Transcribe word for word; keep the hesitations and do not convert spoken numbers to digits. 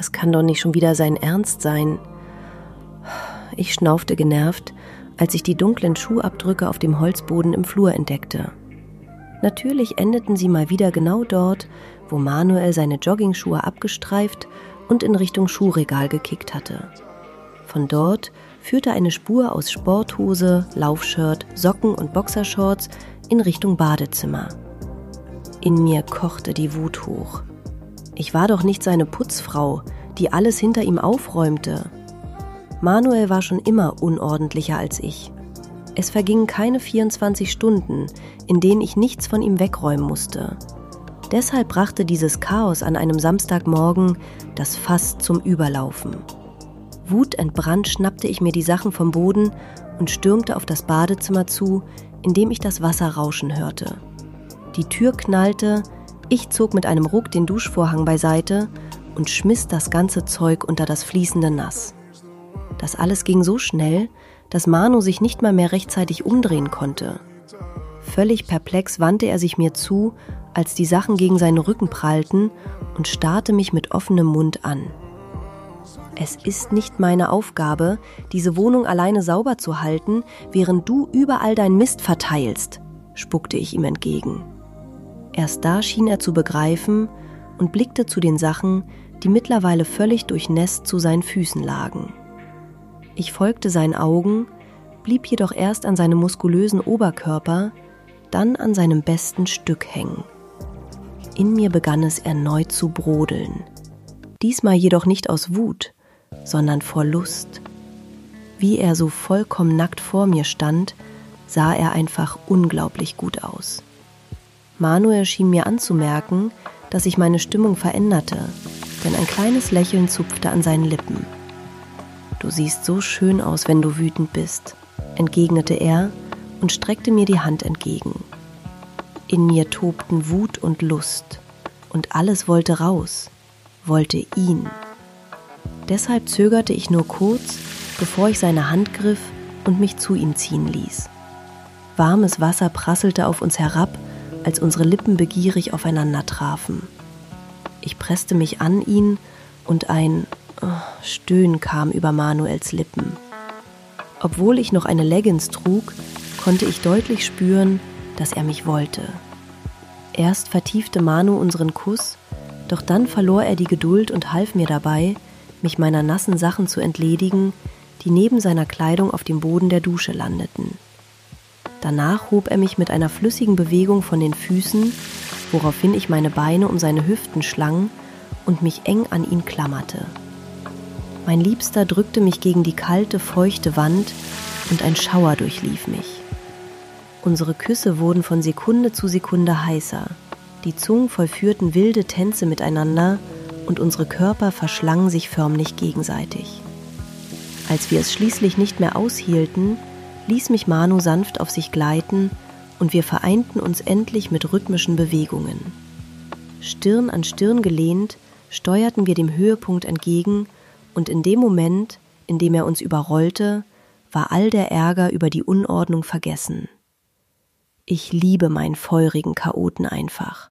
Das kann doch nicht schon wieder sein Ernst sein. Ich schnaufte genervt, als ich die dunklen Schuhabdrücke auf dem Holzboden im Flur entdeckte. Natürlich endeten sie mal wieder genau dort, wo Manuel seine Joggingschuhe abgestreift und in Richtung Schuhregal gekickt hatte. Von dort führte eine Spur aus Sporthose, Laufshirt, Socken und Boxershorts in Richtung Badezimmer. In mir kochte die Wut hoch. Ich war doch nicht seine Putzfrau, die alles hinter ihm aufräumte. Manuel war schon immer unordentlicher als ich. Es vergingen keine vierundzwanzig Stunden, in denen ich nichts von ihm wegräumen musste. Deshalb brachte dieses Chaos an einem Samstagmorgen das Fass zum Überlaufen. Wutentbrannt schnappte ich mir die Sachen vom Boden und stürmte auf das Badezimmer zu, in dem ich das Wasser rauschen hörte. Die Tür knallte, ich zog mit einem Ruck den Duschvorhang beiseite und schmiss das ganze Zeug unter das fließende Nass. Das alles ging so schnell, dass Manu sich nicht mal mehr rechtzeitig umdrehen konnte. Völlig perplex wandte er sich mir zu, als die Sachen gegen seinen Rücken prallten, und starrte mich mit offenem Mund an. Es ist nicht meine Aufgabe, diese Wohnung alleine sauber zu halten, während du überall dein Mist verteilst, spuckte ich ihm entgegen. Erst da schien er zu begreifen und blickte zu den Sachen, die mittlerweile völlig durchnässt zu seinen Füßen lagen. Ich folgte seinen Augen, blieb jedoch erst an seinem muskulösen Oberkörper, dann an seinem besten Stück hängen. In mir begann es erneut zu brodeln. Diesmal jedoch nicht aus Wut, sondern vor Lust. Wie er so vollkommen nackt vor mir stand, sah er einfach unglaublich gut aus. Manuel schien mir anzumerken, dass sich meine Stimmung veränderte, denn ein kleines Lächeln zupfte an seinen Lippen. »Du siehst so schön aus, wenn du wütend bist«, entgegnete er und streckte mir die Hand entgegen. In mir tobten Wut und Lust, und alles wollte raus, wollte ihn. Deshalb zögerte ich nur kurz, bevor ich seine Hand griff und mich zu ihm ziehen ließ. Warmes Wasser prasselte auf uns herab, als unsere Lippen begierig aufeinander trafen. Ich presste mich an ihn und ein oh, Stöhnen kam über Manuels Lippen. Obwohl ich noch eine Leggings trug, konnte ich deutlich spüren, dass er mich wollte. Erst vertiefte Manu unseren Kuss, doch dann verlor er die Geduld und half mir dabei, mich meiner nassen Sachen zu entledigen, die neben seiner Kleidung auf dem Boden der Dusche landeten. Danach hob er mich mit einer flüssigen Bewegung von den Füßen, woraufhin ich meine Beine um seine Hüften schlang und mich eng an ihn klammerte. Mein Liebster drückte mich gegen die kalte, feuchte Wand und ein Schauer durchlief mich. Unsere Küsse wurden von Sekunde zu Sekunde heißer. Die Zungen vollführten wilde Tänze miteinander und unsere Körper verschlangen sich förmlich gegenseitig. Als wir es schließlich nicht mehr aushielten, ließ mich Manu sanft auf sich gleiten und wir vereinten uns endlich mit rhythmischen Bewegungen. Stirn an Stirn gelehnt, steuerten wir dem Höhepunkt entgegen und in dem Moment, in dem er uns überrollte, war all der Ärger über die Unordnung vergessen. Ich liebe meinen feurigen Chaoten einfach.